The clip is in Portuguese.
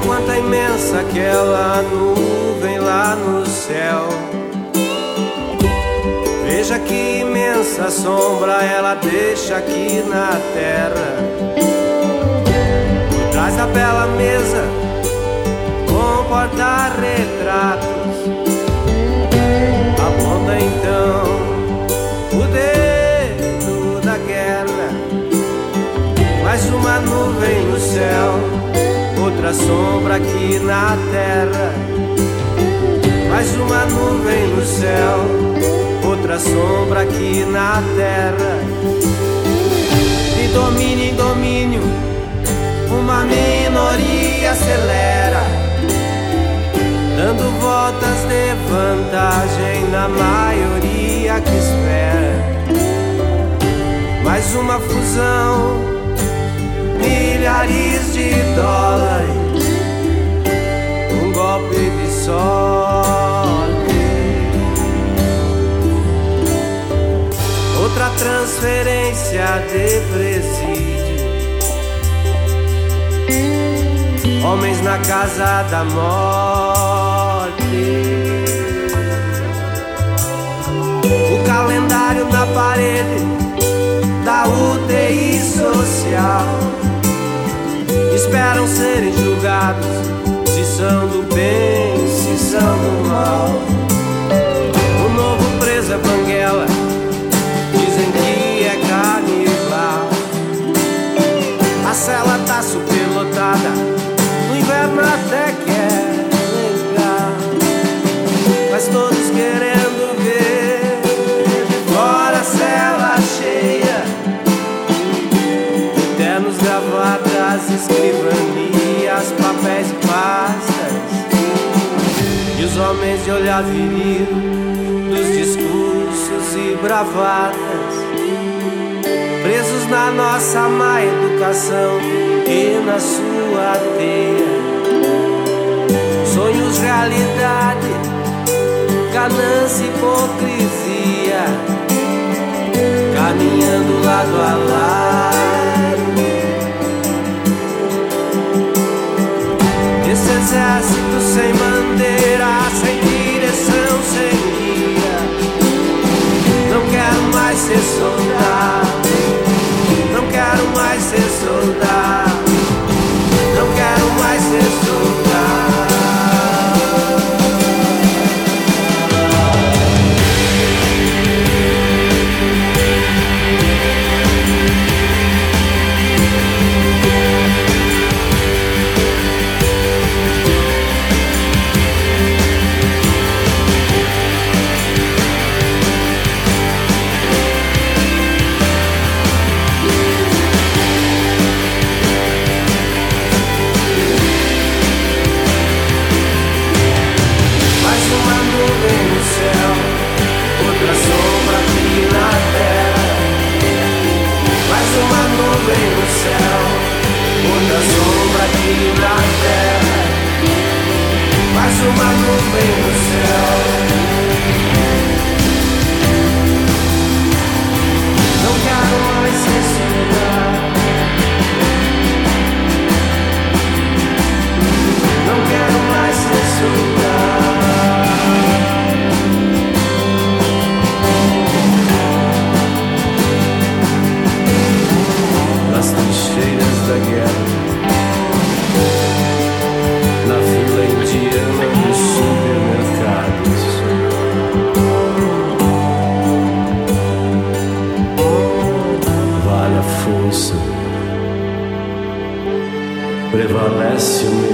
quanta imensa aquela nuvem lá no céu. Veja que imensa sombra ela deixa aqui na terra. Por trás da bela mesa, com porta-retratos, aponta então o dedo da guerra. Mais uma nuvem no céu, outra sombra aqui na terra. Mais uma nuvem no céu, outra sombra aqui na terra. De domínio em domínio, uma minoria acelera, dando voltas de vantagem na maioria que espera. Mais uma fusão, milhares de dólares, um golpe de sorte. Outra transferência de presídio, homens na casa da morte. O calendário na parede da UTI social, esperam serem julgados, se são do bem, se são do mal. O novo preso é banguela, dizem que é canibal. A cela tá superlotada, no inverno até que é legal, mas todos querendo ver de fora a cela cheia. Ternos, gravatas, escrivanias, papéis e pastas, e os homens de olhar viril, dos discursos e bravatas, presos na nossa má educação e na sua teia. Sonhos, realidade, ganância, hipocrisia, caminhando lado a lado. Esse exército sem bandeira, sem direção, sem guia. Não quero mais ser soldado, não quero mais ser soldado, não quero mais ser soldado. Prevalece o